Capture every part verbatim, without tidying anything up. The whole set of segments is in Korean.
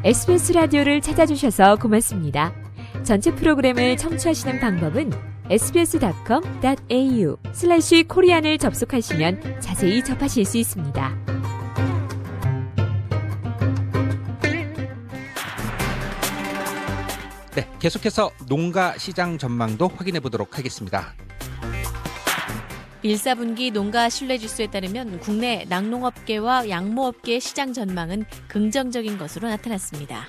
에스비에스 라디오를 찾아주셔서 고맙습니다. 전체 프로그램을 청취하시는 방법은 에스비에스닷컴 닷 에이유 슬래시 코리안을 접속하시면 자세히 접하실 수 있습니다. 네, 계속해서 농가 시장 전망도 확인해 보도록 하겠습니다. 일, 사 분기 농가 신뢰지수에 따르면 국내 낙농업계와 양모업계의 시장 전망은 긍정적인 것으로 나타났습니다.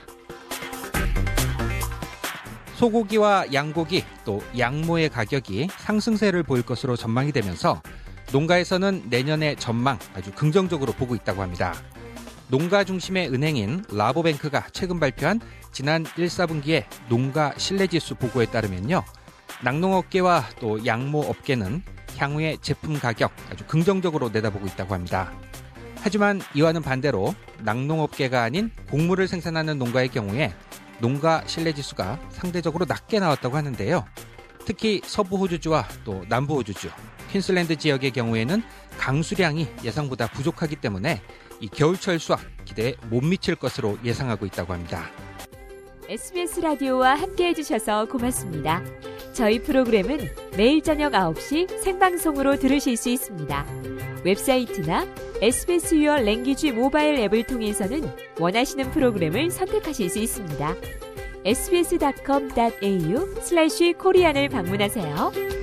소고기와 양고기 또 양모의 가격이 상승세를 보일 것으로 전망이 되면서 농가에서는 내년의 전망 아주 긍정적으로 보고 있다고 합니다. 농가 중심의 은행인 라보뱅크가 최근 발표한 지난 일, 사 분기의 농가 신뢰지수 보고에 따르면요. 낙농업계와 또 양모업계는 향후의 제품 가격 아주 긍정적으로 내다보고 있다고 합니다. 하지만 이와는 반대로 낙농업계가 아닌 곡물을 생산하는 농가의 경우에 농가 신뢰지수가 상대적으로 낮게 나왔다고 하는데요. 특히 서부 호주주와 또 남부 호주주, 퀸슬랜드 지역의 경우에는 강수량이 예상보다 부족하기 때문에 이 겨울철 수확 기대에 못 미칠 것으로 예상하고 있다고 합니다. 에스비에스 라디오와 함께해 주셔서 고맙습니다. 저희 프로그램은 매일 저녁 아홉 시 생방송으로 들으실 수 있습니다. 웹사이트나 에스비에스 유어 랭귀지 모바일 앱을 통해서는 원하시는 프로그램을 선택하실 수 있습니다. 에스비에스닷컴 닷 에이유 슬래시 코리안을 방문하세요.